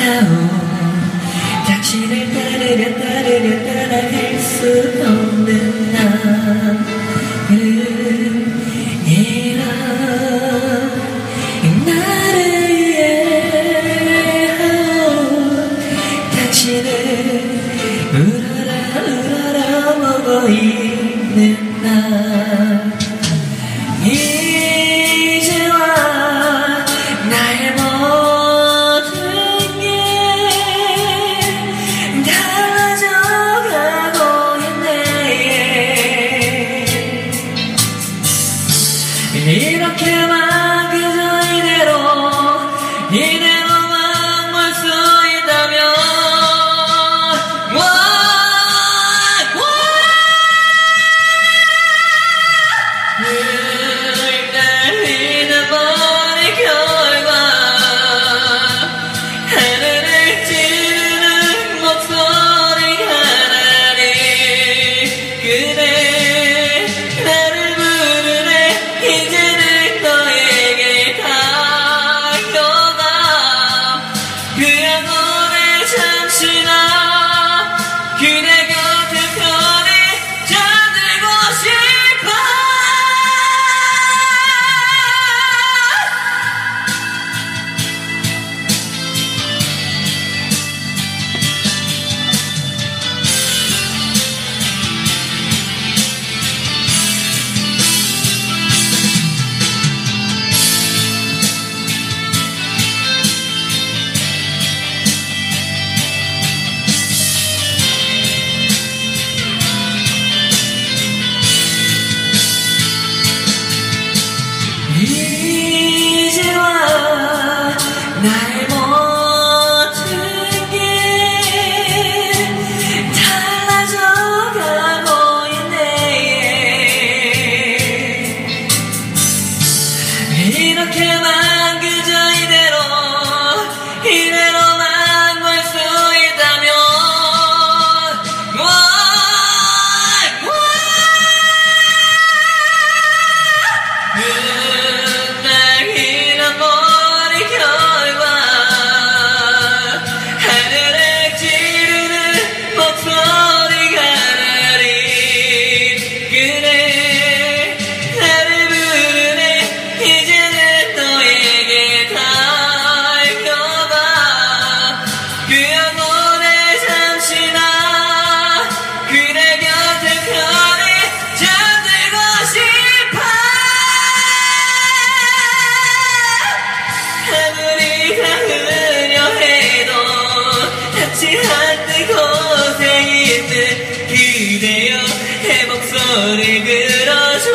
당신을 따르려 따라갈 수 없는 나를 잃어 나를 위해 당신을 울어라 보고 있는 나 이제와 나의 모든 게 달라져가고 있네. 이렇게만 그저 이대로만 볼 수 있다면 이제와 나의 모든 게 달라져가고 있네. 이렇게만 그저 이대로만 볼 수 있다면 한때 고생인 듯 그대여 내 목소리 들어줘.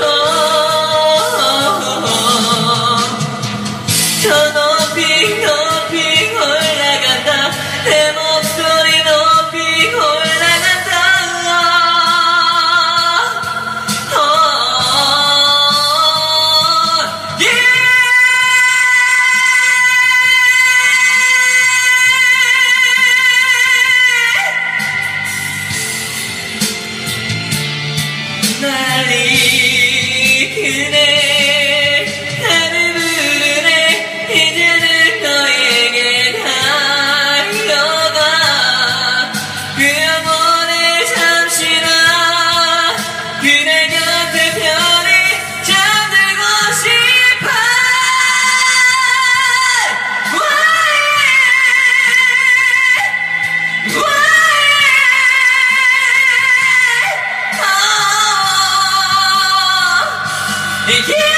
저 높이 올라간다. 내 목소리 높이 올라간다. 날 이끄네 나를 부르네 이제는 너에게 달려가. 그 영혼에 잠시나 그대 곁에 편히 잠들고 싶어. Yeah!